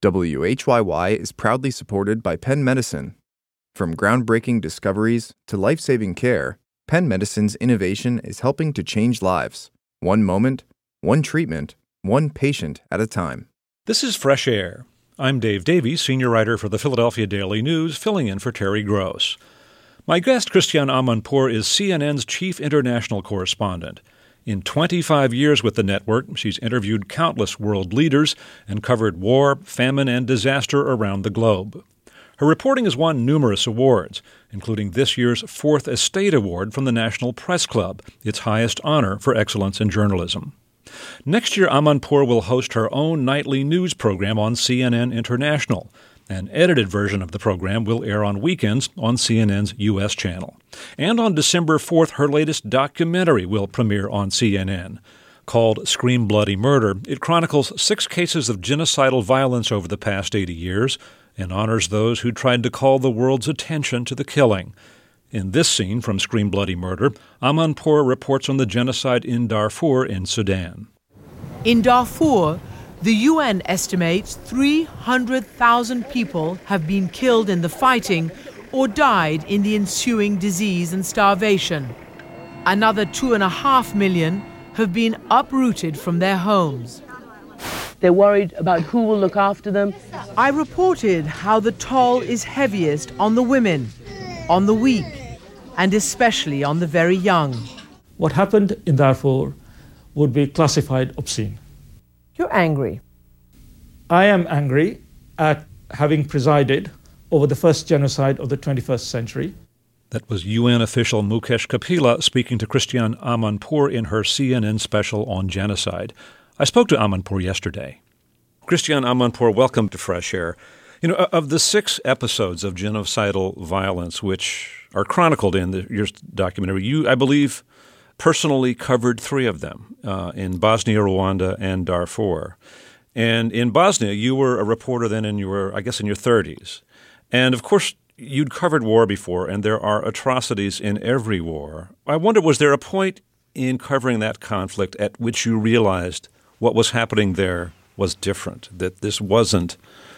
WHYY is proudly supported by Penn Medicine. From groundbreaking discoveries to life-saving care, Penn Medicine's innovation is helping to change lives. One moment, one treatment, one patient at a time. This is Fresh Air. I'm Dave Davies, senior writer for the Philadelphia Daily News, filling in for Terry Gross. My guest, Christiane Amanpour, is CNN's chief international correspondent. In 25 years with the network, she's interviewed countless world leaders and covered war, famine, and disaster around the globe. Her reporting has won numerous awards, including this year's Fourth Estate Award from the National Press Club, its highest honor for excellence in journalism. Next year, Amanpour will host her own nightly news program on CNN International. An edited version of the program will air on weekends on CNN's U.S. channel. And on December 4th, her latest documentary will premiere on CNN. Called Scream Bloody Murder, it chronicles 6 cases of genocidal violence over the past 80 years and honors those who tried to call the world's attention to the killing. In this scene from Scream Bloody Murder, Amanpour reports on the genocide in Darfur in Sudan. In Darfur, the UN estimates 300,000 people have been killed in the fighting or died in the ensuing disease and starvation. Another 2.5 million have been uprooted from their homes. They're worried about who will look after them. I reported how the toll is heaviest on the women, on the weak, and especially on the very young. What happened in Darfur would be classified obscene. You're angry. I am angry at having presided over the first genocide of the 21st century. That was UN official Mukesh Kapila speaking to Christiane Amanpour in her CNN special on genocide. I spoke to Amanpour yesterday. Christiane Amanpour, welcome to Fresh Air. You know, of the 6 episodes of genocidal violence which are chronicled in your documentary, you, I believe, personally covered 3 of them in Bosnia, Rwanda, and Darfur. And in Bosnia, you were a reporter then in your 30s. And of course, you'd covered war before, and there are atrocities in every war. I wonder, was there a point in covering that conflict at which you realized what was happening there was different, that this wasn't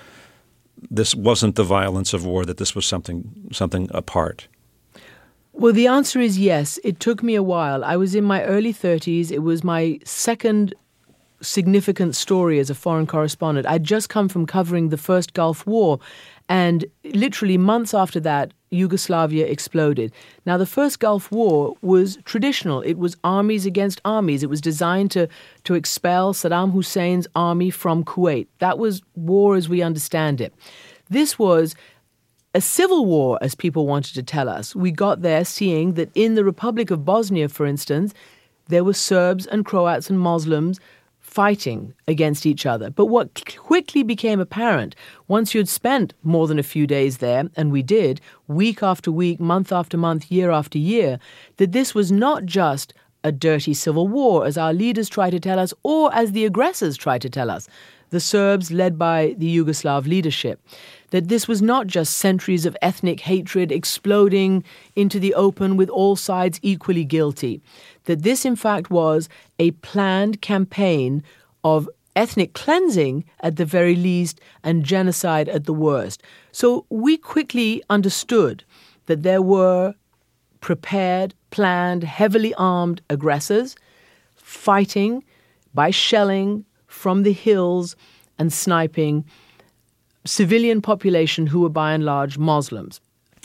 the violence of war, that this was something apart? Well, the answer is yes. It took me a while. I was in my early 30s. It was my second significant story as a foreign correspondent. I'd just come from covering the first Gulf War, and literally months after that, Yugoslavia exploded. Now, the first Gulf War was traditional. It was armies against armies. It was designed to expel Saddam Hussein's army from Kuwait. That was war as we understand it. This was a civil war, as people wanted to tell us. We got there seeing that in the Republic of Bosnia, for instance, there were Serbs and Croats and Muslims fighting against each other. But what quickly became apparent, once you'd spent more than a few days there, and we did, week after week, month after month, year after year, that this was not just a dirty civil war, as our leaders try to tell us, or as the aggressors try to tell us, the Serbs led by the Yugoslav leadership, that this was not just centuries of ethnic hatred exploding into the open with all sides equally guilty, that this in fact was a planned campaign of ethnic cleansing at the very least and genocide at the worst. So we quickly understood that there were prepared, planned, heavily armed aggressors fighting by shelling from the hills and sniping civilian population who were by and large Muslims.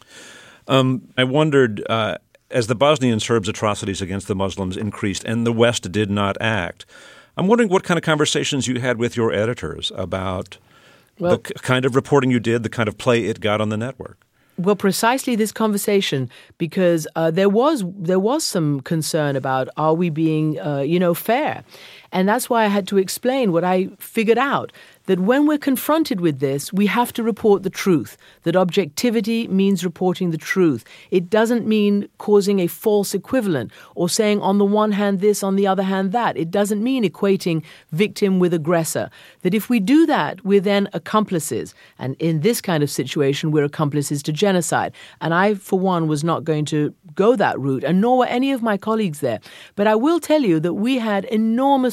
I wondered, as the Bosnian Serbs' atrocities against the Muslims increased and the West did not act, I'm wondering what kind of conversations you had with your editors about the kind of reporting you did, the kind of play it got on the network. Well, precisely this conversation, because there was some concern about, are we being, fair? And that's why I had to explain what I figured out, that when we're confronted with this, we have to report the truth, that objectivity means reporting the truth. It doesn't mean causing a false equivalent or saying on the one hand this, on the other hand that. It doesn't mean equating victim with aggressor. That if we do that, we're then accomplices. And in this kind of situation, we're accomplices to genocide. And I, for one, was not going to go that route, and nor were any of my colleagues there. But I will tell you that we had enormous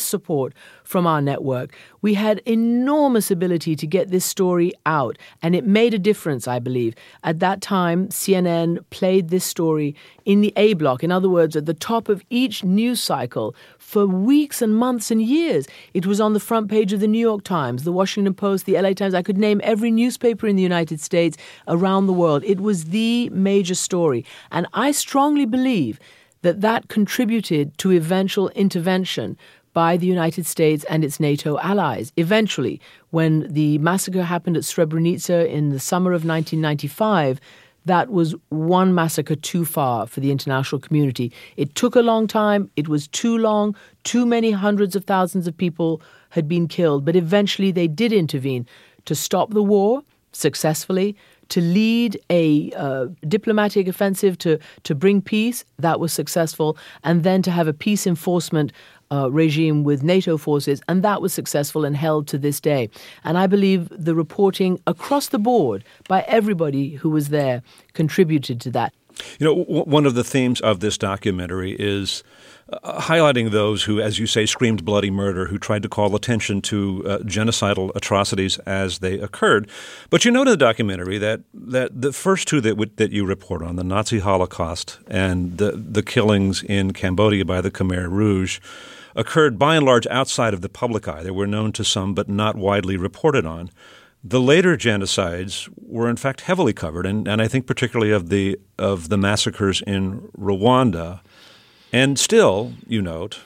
support from our network. We had enormous ability to get this story out, and it made a difference, I believe. At that time, CNN played this story in the A block, in other words, at the top of each news cycle for weeks and months and years. It was on the front page of the New York Times, the Washington Post, the LA Times. I could name every newspaper in the United States, around the world. It was the major story. And I strongly believe that contributed to eventual intervention by the United States and its NATO allies. Eventually, when the massacre happened at Srebrenica in the summer of 1995, that was one massacre too far for the international community. It took a long time. It was too long. Too many hundreds of thousands of people had been killed. But eventually they did intervene to stop the war successfully, to lead a diplomatic offensive to bring peace. That was successful. And then to have a peace enforcement regime with NATO forces, and that was successful and held to this day. And I believe the reporting across the board by everybody who was there contributed to that. You know, one of the themes of this documentary is highlighting those who, as you say, screamed bloody murder, who tried to call attention to genocidal atrocities as they occurred. But you note in the documentary that the first two that you report on, the Nazi Holocaust and the killings in Cambodia by the Khmer Rouge, occurred by and large outside of the public eye. They were known to some but not widely reported on. The later genocides were in fact heavily covered, and I think particularly of the massacres in Rwanda. And still, you note,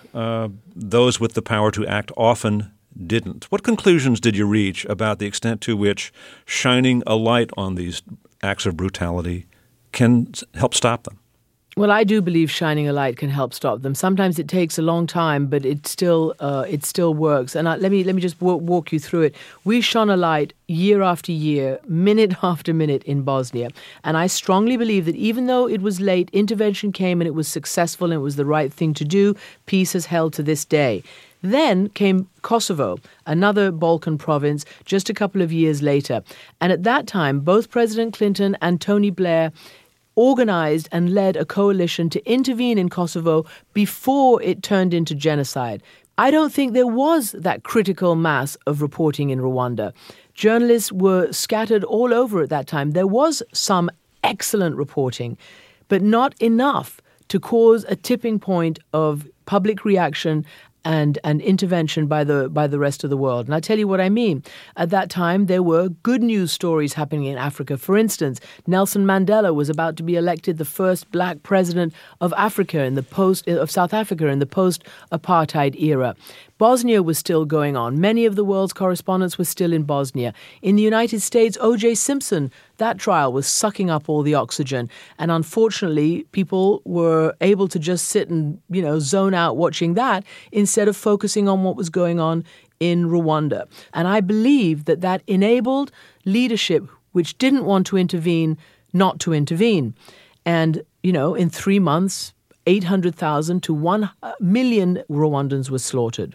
those with the power to act often didn't. What conclusions did you reach about the extent to which shining a light on these acts of brutality can help stop them? Well, I do believe shining a light can help stop them. Sometimes it takes a long time, but it still works. And let me just walk you through it. We shone a light year after year, minute after minute in Bosnia. And I strongly believe that even though it was late, intervention came and it was successful and it was the right thing to do. Peace has held to this day. Then came Kosovo, another Balkan province, just a couple of years later. And at that time, both President Clinton and Tony Blair organized and led a coalition to intervene in Kosovo before it turned into genocide. I don't think there was that critical mass of reporting in Rwanda. Journalists were scattered all over at that time. There was some excellent reporting, but not enough to cause a tipping point of public reaction and intervention by the rest of the world. And I tell you what I mean. At that time, there were good news stories happening in Africa. For instance, Nelson Mandela was about to be elected the first black president of Africa of South Africa in the post-apartheid era. Bosnia was still going on. Many of the world's correspondents were still in Bosnia. In the United States, O.J. Simpson, that trial was sucking up all the oxygen. And unfortunately, people were able to just sit and, zone out watching that instead of focusing on what was going on in Rwanda. And I believe that enabled leadership, which didn't want to intervene, not to intervene. And, in 3 months, 800,000 to 1 million Rwandans were slaughtered.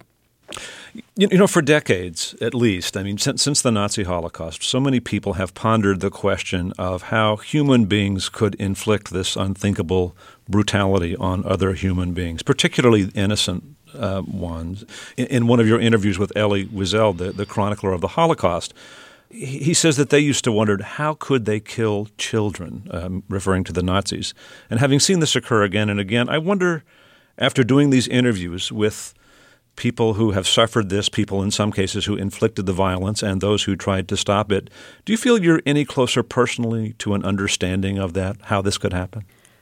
For decades, at least, since the Nazi Holocaust, so many people have pondered the question of how human beings could inflict this unthinkable brutality on other human beings, particularly innocent ones. In one of your interviews with Elie Wiesel, the chronicler of the Holocaust, he says that they used to wonder how could they kill children, referring to the Nazis. And having seen this occur again and again, I wonder, after doing these interviews with people who have suffered this, people in some cases who inflicted the violence, and those who tried to stop it, do you feel you're any closer personally to an understanding of that, how this could happen?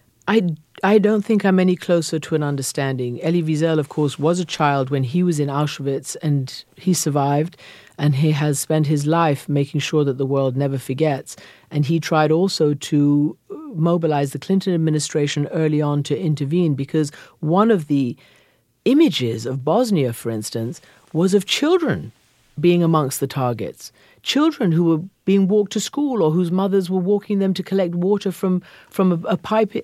I don't think I'm any closer to an understanding. Elie Wiesel, of course, was a child when he was in Auschwitz, and he survived, and he has spent his life making sure that the world never forgets. And he tried also to mobilize the Clinton administration early on to intervene, because one of the images of Bosnia, for instance, was of children being amongst the targets. Children who were being walked to school or whose mothers were walking them to collect water from a pipe,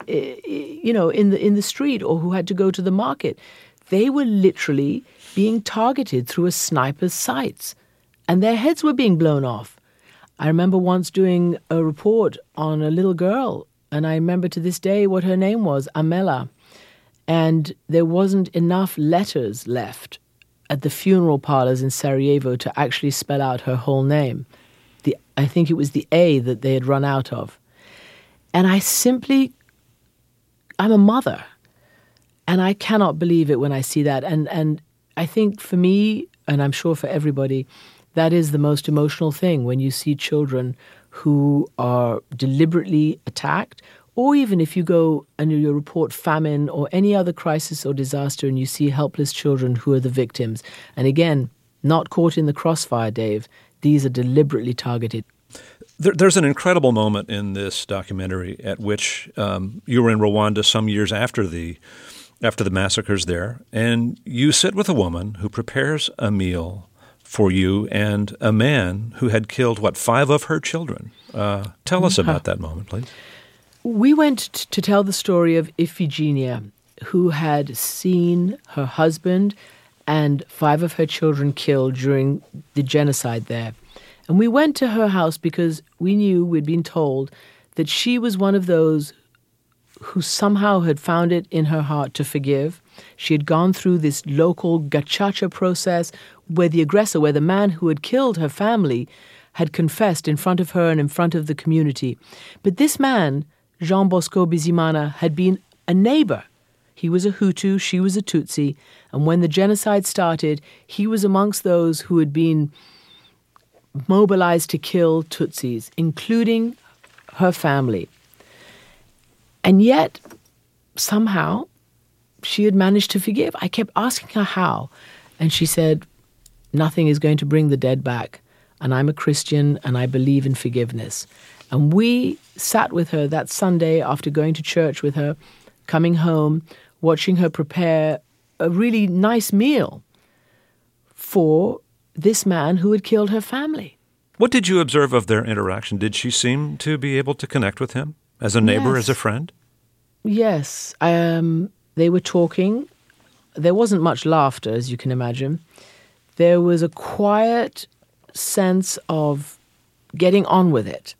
in the street, or who had to go to the market. They were literally being targeted through a sniper's sights, and their heads were being blown off. I remember once doing a report on a little girl, and I remember to this day what her name was, Amela. And there wasn't enough letters left at the funeral parlors in Sarajevo to actually spell out her whole name. I think it was the A that they had run out of. And I'm a mother, and I cannot believe it when I see that. And I think for me, and I'm sure for everybody, that is the most emotional thing when you see children who are deliberately attacked, or even if you go and you report famine or any other crisis or disaster and you see helpless children who are the victims. And again, not caught in the crossfire, Dave. These are deliberately targeted. There's an incredible moment in this documentary at which you were in Rwanda some years after the massacres there, and you sit with a woman who prepares a meal for you and a man who had killed, 5 of her children. Tell us about that moment, please. We went to tell the story of Iphigenia, who had seen her husband and 5 of her children killed during the genocide there. And we went to her house because we knew, we'd been told, that she was one of those who somehow had found it in her heart to forgive. She had gone through this local gacaca process where the aggressor, where the man who had killed her family, had confessed in front of her and in front of the community. But this man, Jean Bosco Bizimana, had been a neighbor. He was a Hutu, she was a Tutsi, and when the genocide started, he was amongst those who had been mobilized to kill Tutsis, including her family. And yet, somehow, she had managed to forgive. I kept asking her how, and she said, nothing is going to bring the dead back, and I'm a Christian, and I believe in forgiveness. And we sat with her that Sunday after going to church with her, coming home, watching her prepare a really nice meal for this man who had killed her family. What did you observe of their interaction? Did she seem to be able to connect with him as a neighbor, as a friend? Yes. They were talking. There wasn't much laughter, as you can imagine. There was a quiet sense of getting on with it.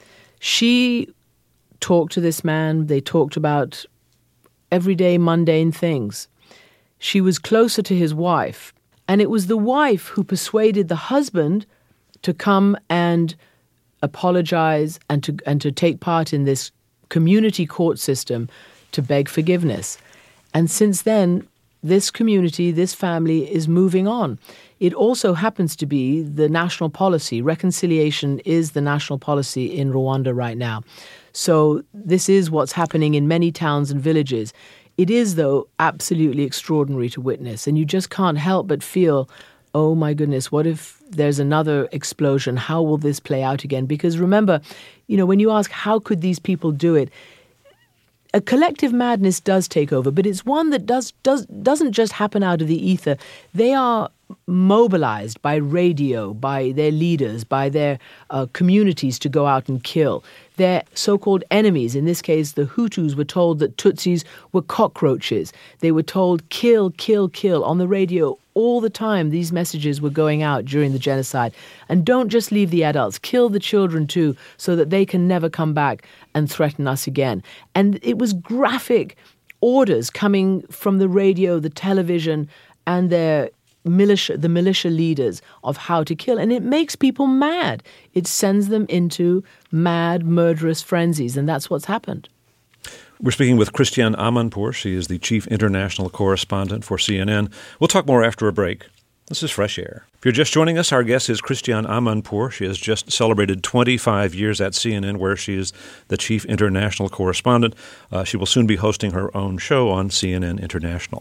She talked to this man. They talked about everyday mundane things. She was closer to his wife. And it was the wife who persuaded the husband to come and apologize and to take part in this community court system to beg forgiveness. And since then, this community, this family is moving on. It also happens to be the national policy. Reconciliation is the national policy in Rwanda right now. So this is what's happening in many towns and villages. It is, though, absolutely extraordinary to witness, and you just can't help but feel, oh my goodness, what if there's another explosion? How will this play out again? Because remember, when you ask how could these people do it, a collective madness does take over, but it's one that doesn't just happen out of the ether. They are mobilized by radio, by their leaders, by their communities to go out and kill. Their so-called enemies, in this case the Hutus, were told that Tutsis were cockroaches. They were told, kill, kill, kill. On the radio all the time, these messages were going out during the genocide. And don't just leave the adults, kill the children too, so that they can never come back and threaten us again. And it was graphic orders coming from the radio, the television, and the militia leaders of how to kill. And it makes people mad. It sends them into mad, murderous frenzies. And that's what's happened. We're speaking with Christiane Amanpour. She is the chief international correspondent for CNN. We'll talk more after a break. This is Fresh Air. If you're just joining us, our guest is Christiane Amanpour. She has just celebrated 25 years at CNN, where she is the chief international correspondent. She will soon be hosting her own show on CNN International.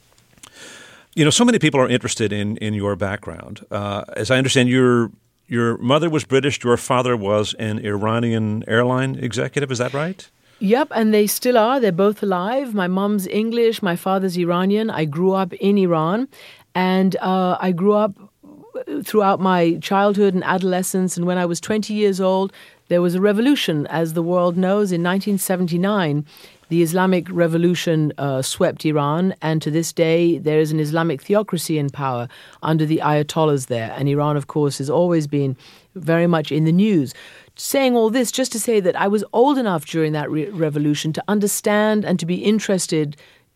So many people are interested in your background. As I understand, your mother was British, your father was an Iranian airline executive. Is that right? Yep, and they still are. They're both alive. My mom's English, my father's Iranian. I grew up in Iran, and I grew up throughout my childhood and adolescence. And when I was 20 years old, there was a revolution, as the world knows. In 1979, the Islamic Revolution swept Iran, and to this day, there is an Islamic theocracy in power under the Ayatollahs there. And Iran, of course, has always been very much in the news. Saying all this just to say that I was old enough during that revolution to understand and to be interested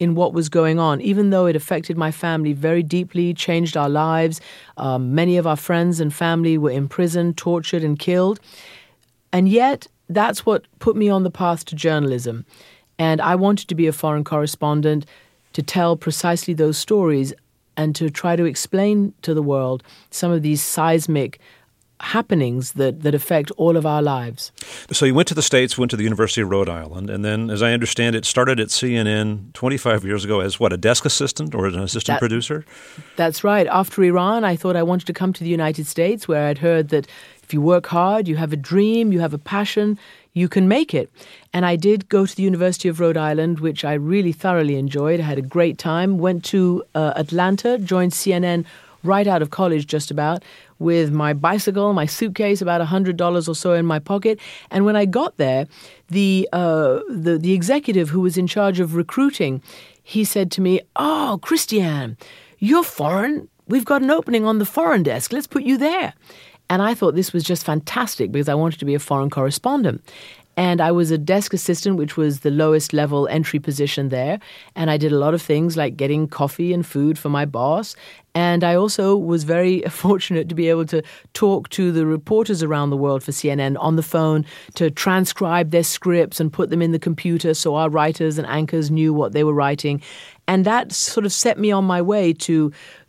in what was going on, even though it affected my family very deeply, changed our lives. Many of our friends and family were imprisoned, tortured, and killed. And yet, that's what put me on the path to journalism. And I wanted to be a foreign correspondent to tell precisely those stories and to try to explain to the world some of these seismic happenings that affect all of our lives. So you went to the States, went to the University of Rhode Island, and then, as I understand it, started at CNN 25 years ago as, a desk assistant or an assistant producer? That's right. After Iran, I thought I wanted to come to the United States, where I'd heard that if you work hard, you have a dream, you have a passion, you can make it. And I did go to the University of Rhode Island, which I really thoroughly enjoyed. I had a great time. Went to Atlanta, joined CNN right out of college just about, with my bicycle, my suitcase, about $100 or so in my pocket. And when I got there, the executive who was in charge of recruiting, he said to me, "Oh, Christiane, you're foreign. We've got an opening on the foreign desk. Let's put you there." And I thought this was just fantastic because I wanted to be a foreign correspondent. And I was a desk assistant, which was the lowest level entry position there. And I did a lot of things like getting coffee and food for my boss. And I also was very fortunate to be able to talk to the reporters around the world for CNN on the phone, to transcribe their scripts and put them in the computer so our writers and anchors knew what they were writing. And that sort of set me on my way to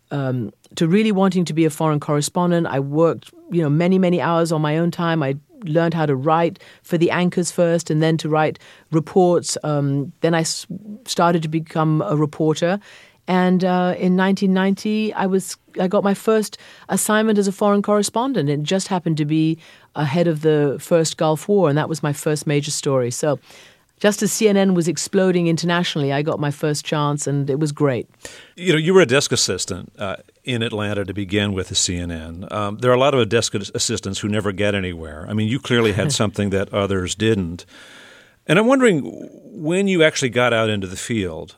really wanting to be a foreign correspondent. I worked, many, many hours on my own time. I learned how to write for the anchors first and then to write reports. Then I started to become a reporter. And in 1990, I got my first assignment as a foreign correspondent. It just happened to be ahead of the first Gulf War, and that was my first major story. So just as CNN was exploding internationally, I got my first chance, and it was great. You were a desk assistant in Atlanta to begin with at CNN. There are a lot of desk assistants who never get anywhere. I mean, you clearly had something that others didn't. And I'm wondering, when you actually got out into the field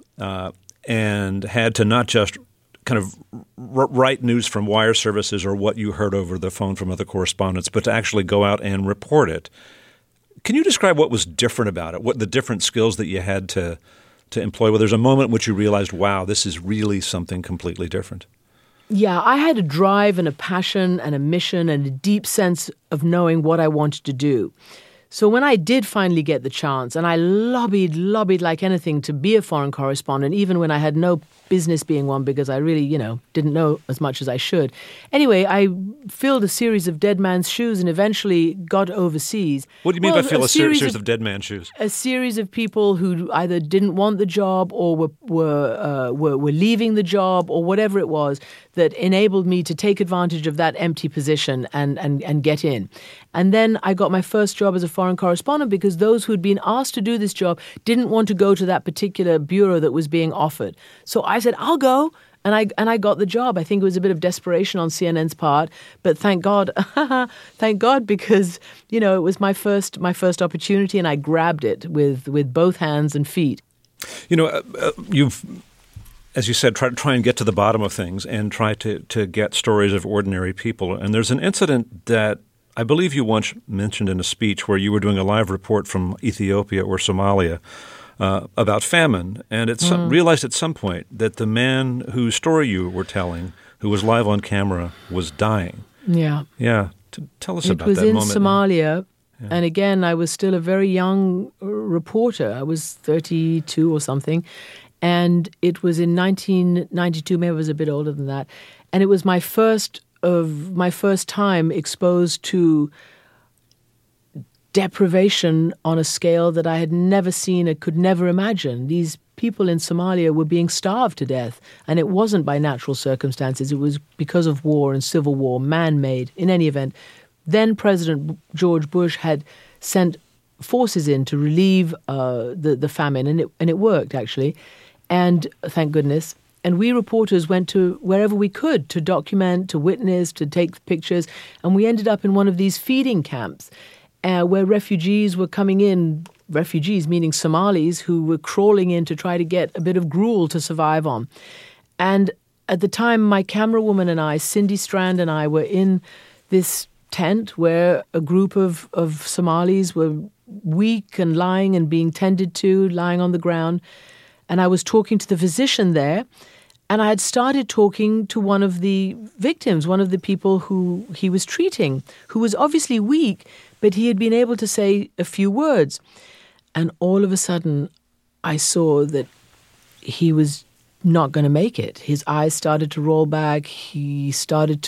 and had to not just kind of write news from wire services or what you heard over the phone from other correspondents, but to actually go out and report it, can you describe what was different about it, what the different skills that you had to employ? Well, there's a moment in which you realized, wow, this is really something completely different. Yeah, I had a drive and a passion and a mission and a deep sense of knowing what I wanted to do. So when I did finally get the chance, and I lobbied like anything to be a foreign correspondent, even when I had no business being one because I really, didn't know as much as I should. Anyway, I filled a series of dead man's shoes and eventually got overseas. What do you mean by fill a series of dead man's shoes? A series of people who either didn't want the job or were leaving the job or whatever it was that enabled me to take advantage of that empty position and get in. And then I got my first job as a foreign correspondent because those who'd been asked to do this job didn't want to go to that particular bureau that was being offered. So I said, I'll go. And I got the job. I think it was a bit of desperation on CNN's part, but thank God because, it was my first opportunity and I grabbed it with both hands and feet. You've, as you said, try and get to the bottom of things and try to get stories of ordinary people. And there's an incident that I believe you once mentioned in a speech where you were doing a live report from Ethiopia or Somalia about famine, and realized at some point that the man whose story you were telling, who was live on camera, was dying. Yeah. Yeah. Tell us about that moment. It was in Somalia, and again, I was still a very young reporter. I was 32 or something, and it was in 1992, maybe I was a bit older than that, and it was my first time exposed to deprivation on a scale that I had never seen, and could never imagine. These people in Somalia were being starved to death, and it wasn't by natural circumstances. It was because of war and civil war, man-made. In any event, then President George Bush had sent forces in to relieve the famine, and it worked, actually, and thank goodness. And we reporters went to wherever we could to document, to witness, to take pictures, and we ended up in one of these feeding camps where refugees were coming in, refugees meaning Somalis, who were crawling in to try to get a bit of gruel to survive on. And at the time, my camera woman and I, Cindy Strand and I, were in this tent where a group of Somalis were weak and lying and being tended to, lying on the ground. And I was talking to the physician there, and I had started talking to one of the victims, one of the people who he was treating, who was obviously weak, but he had been able to say a few words. And all of a sudden, I saw that he was not going to make it. His eyes started to roll back. His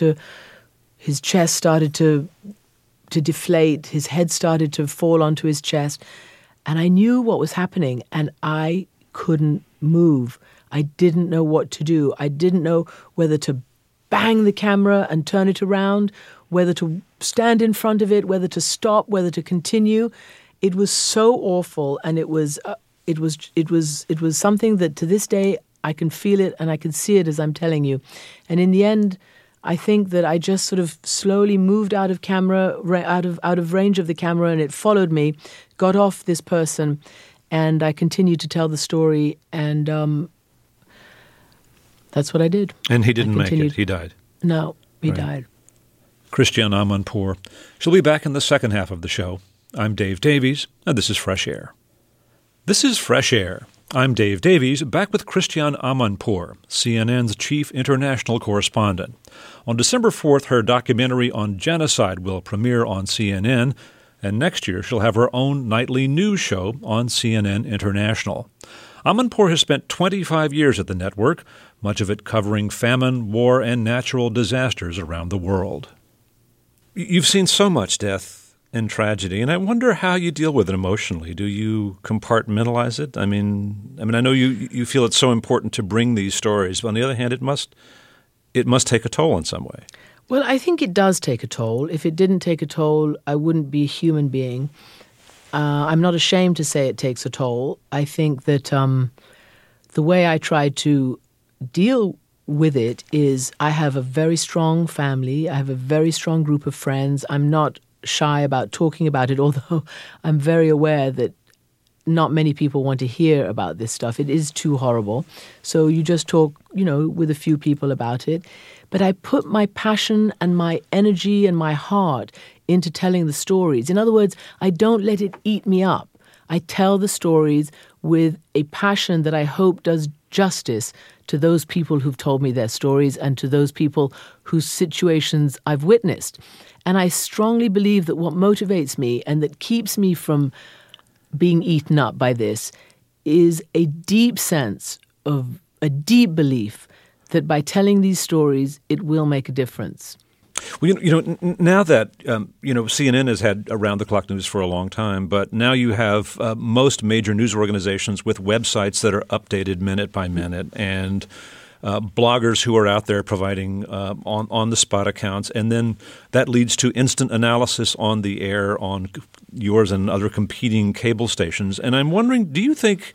chest started to deflate. His head started to fall onto his chest. And I knew what was happening, and I couldn't move. I didn't know what to do. I didn't know whether to bang the camera and turn it around, whether to stand in front of it, whether to stop, whether to continue. It was so awful, and it was something that to this day I can feel it and I can see it as I'm telling you. And in the end, I think that I just sort of slowly moved out of range of the camera, and it followed me, got off this person, and I continued to tell the story, and that's what I did. And he didn't make it. He died. No, he died. Christiane Amanpour. She'll be back in the second half of the show. I'm Dave Davies, and this is Fresh Air. This is Fresh Air. I'm Dave Davies, back with Christiane Amanpour, CNN's chief international correspondent. On December 4th, her documentary on genocide will premiere on CNN, and next year she'll have her own nightly news show on CNN International. Amanpour has spent 25 years at the network, much of it covering famine, war, and natural disasters around the world. You've seen so much death and tragedy, and I wonder how you deal with it emotionally. Do you compartmentalize it? I mean, I know you feel it's so important to bring these stories, but on the other hand, it must take a toll in some way. Well, I think it does take a toll. If it didn't take a toll, I wouldn't be a human being. I'm not ashamed to say it takes a toll. I think that the way I try to deal with it is I have a very strong family. I have a very strong group of friends. I'm not shy about talking about it, although I'm very aware that not many people want to hear about this stuff. It is too horrible. So you just talk, with a few people about it. But I put my passion and my energy and my heart into telling the stories. In other words, I don't let it eat me up. I tell the stories with a passion that I hope does justice to those people who've told me their stories and to those people whose situations I've witnessed. And I strongly believe that what motivates me and that keeps me from being eaten up by this is a deep sense of a deep belief that by telling these stories, it will make a difference. Well, now that, CNN has had around-the-clock news for a long time, but now you have most major news organizations with websites that are updated minute by minute and bloggers who are out there providing on-the-spot accounts, and then that leads to instant analysis on the air on yours and other competing cable stations. And I'm wondering, do you think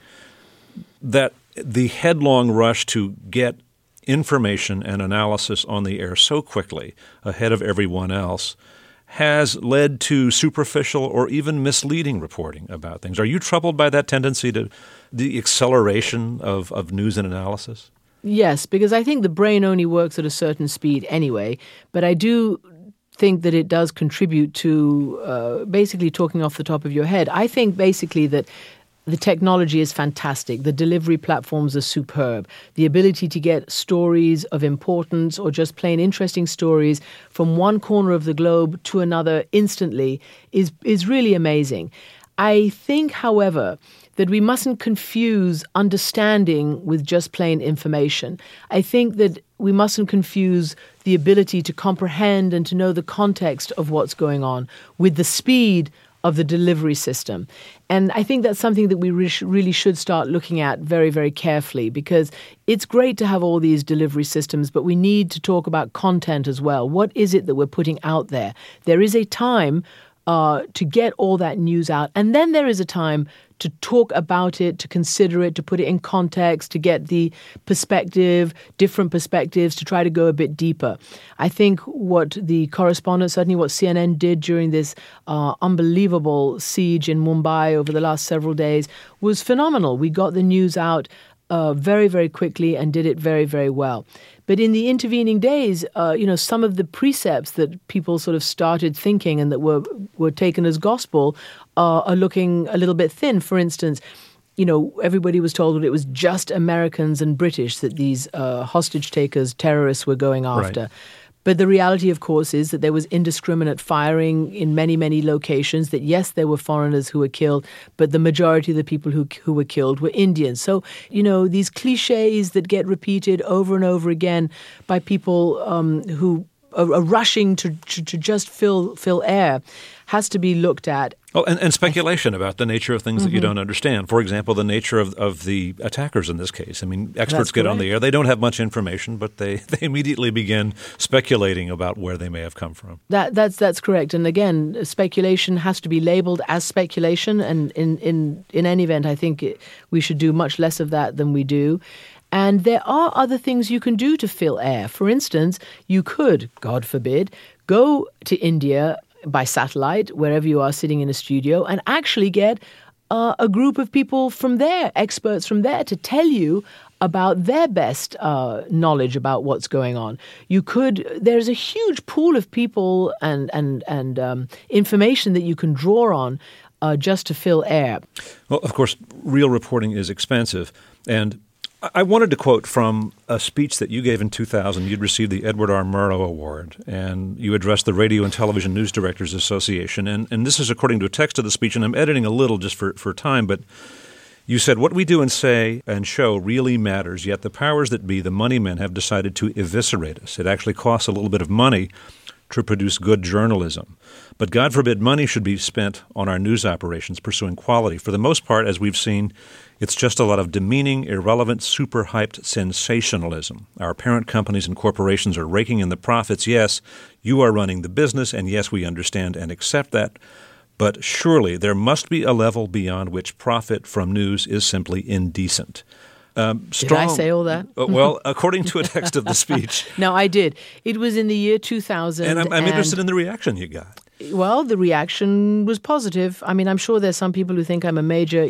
that the headlong rush to get information and analysis on the air so quickly ahead of everyone else has led to superficial or even misleading reporting about things? Are you troubled by that tendency to the acceleration of news and analysis? Yes, because I think the brain only works at a certain speed anyway, but I do think that it does contribute to basically talking off the top of your head. I think basically that the technology is fantastic. The delivery platforms are superb. The ability to get stories of importance or just plain interesting stories from one corner of the globe to another instantly is really amazing. I think, however, that we mustn't confuse understanding with just plain information. I think that we mustn't confuse the ability to comprehend and to know the context of what's going on with the speed of the delivery system. And I think that's something that we really should start looking at very, very carefully, because it's great to have all these delivery systems, but we need to talk about content as well. What is it that we're putting out there? There is a time to get all that news out, and then there is a time to talk about it, to consider it, to put it in context, to get the perspective, different perspectives, to try to go a bit deeper. I think what the correspondents, certainly what CNN did during this unbelievable siege in Mumbai over the last several days was phenomenal. We got the news out very, very quickly and did it very, very well. But in the intervening days, some of the precepts that people sort of started thinking and that were taken as gospel are looking a little bit thin. For instance, everybody was told that it was just Americans and British that these hostage takers, terrorists were going after. Right. But the reality, of course, is that there was indiscriminate firing in many, many locations, that yes, there were foreigners who were killed, but the majority of the people who were killed were Indians. So, these cliches that get repeated over and over again by people who are rushing to just fill air has to be looked at. Oh, and speculation about the nature of things that you don't understand. For example, the nature of the attackers in this case. I mean, experts get on the air. They don't have much information, but they immediately begin speculating about where they may have come from. That's correct. And again, speculation has to be labeled as speculation. And in any event, I think we should do much less of that than we do. And there are other things you can do to fill air. For instance, you could, God forbid, go to India by satellite, wherever you are sitting in a studio, and actually get a group of people from there, experts from there, to tell you about their best knowledge about what's going on. There's a huge pool of people and information that you can draw on just to fill air. Well, of course, real reporting is expensive. And I wanted to quote from a speech that you gave in 2000. You'd received the Edward R. Murrow Award, and you addressed the Radio and Television News Directors Association. And this is according to a text of the speech, and I'm editing a little just for time, but you said, "What we do and say and show really matters, yet the powers that be, the money men, have decided to eviscerate us. It actually costs a little bit of money to produce good journalism. But God forbid money should be spent on our news operations pursuing quality. For the most part, as we've seen, it's just a lot of demeaning, irrelevant, super-hyped sensationalism. Our parent companies and corporations are raking in the profits. Yes, you are running the business, and yes, we understand and accept that. But surely there must be a level beyond which profit from news is simply indecent." Did I say all that? Well, according to a text of the speech. No, I did. It was in the year 2000. And I'm interested in the reaction you got. Well, the reaction was positive. I mean, I'm sure there's some people who think I'm a major,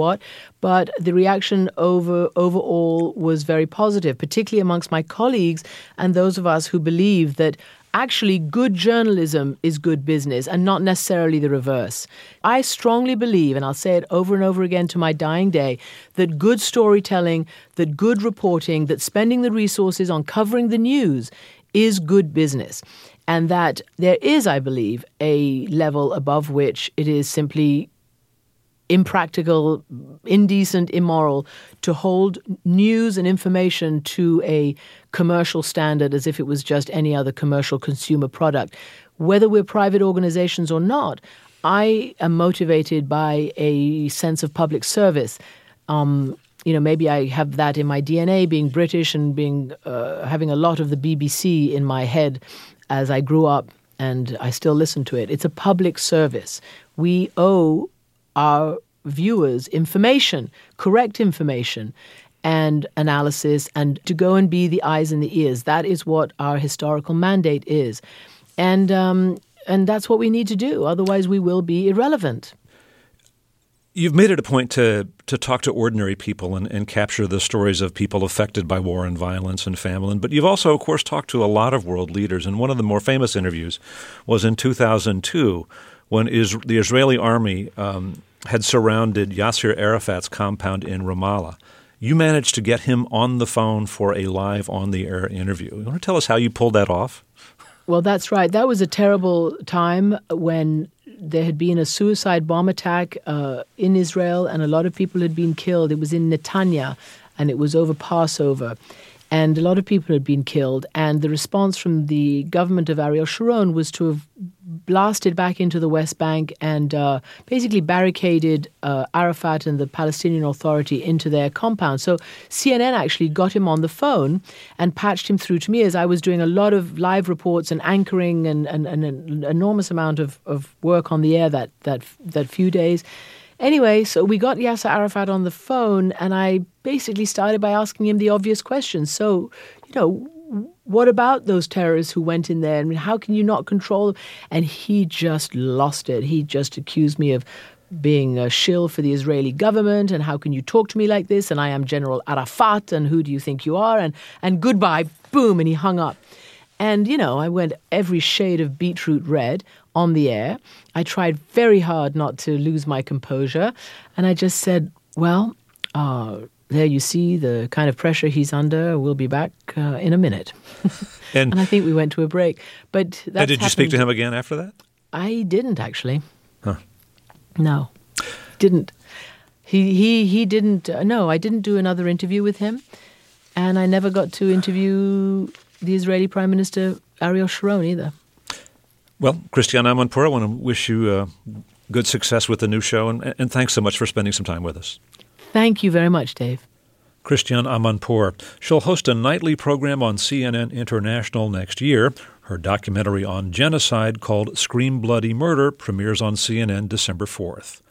but the reaction overall was very positive, particularly amongst my colleagues and those of us who believe that actually good journalism is good business and not necessarily the reverse. I strongly believe, and I'll say it over and over again to my dying day, that good storytelling, that good reporting, that spending the resources on covering the news is good business. And that there is, I believe, a level above which it is simply impractical, indecent, immoral to hold news and information to a commercial standard as if it was just any other commercial consumer product. Whether we're private organizations or not, I am motivated by a sense of public service. Maybe I have that in my DNA, being British and being having a lot of the BBC in my head as I grew up, and I still listen to it. It's a public service. We owe our viewers information, correct information, and analysis, and to go and be the eyes and the ears. That is what our historical mandate is. And that's what we need to do. Otherwise, we will be irrelevant. You've made it a point to talk to ordinary people and capture the stories of people affected by war and violence and famine. But you've also, of course, talked to a lot of world leaders. And one of the more famous interviews was in 2002 when the Israeli army had surrounded Yasser Arafat's compound in Ramallah. You managed to get him on the phone for a live on-the-air interview. You want to tell us how you pulled that off? Well, that's right. That was a terrible time when there had been a suicide bomb attack in Israel, and a lot of people had been killed. It was in Netanya, and it was over Passover. And a lot of people had been killed. And the response from the government of Ariel Sharon was to have blasted back into the West Bank and basically barricaded Arafat and the Palestinian Authority into their compound. So CNN actually got him on the phone and patched him through to me as I was doing a lot of live reports and anchoring and an enormous amount of work on the air that few days. Anyway, so we got Yasser Arafat on the phone, and I basically started by asking him the obvious questions. So, what about those terrorists who went in there? I mean, how can you not control them? And he just lost it. He just accused me of being a shill for the Israeli government, and how can you talk to me like this? And I am General Arafat, and who do you think you are? And goodbye, boom, and he hung up. And, I went every shade of beetroot red on the air. I tried very hard not to lose my composure. And I just said, Well, there you see the kind of pressure he's under. We'll be back in a minute. And I think we went to a break. But that's did you speak to him again after that? I didn't, actually. Huh. No, didn't. He didn't. No, I didn't do another interview with him. And I never got to interview the Israeli Prime Minister Ariel Sharon either. Well, Christiane Amanpour, I want to wish you good success with the new show, and thanks so much for spending some time with us. Thank you very much, Dave. Christiane Amanpour. She'll host a nightly program on CNN International next year. Her documentary on genocide called Scream Bloody Murder premieres on CNN December 4th.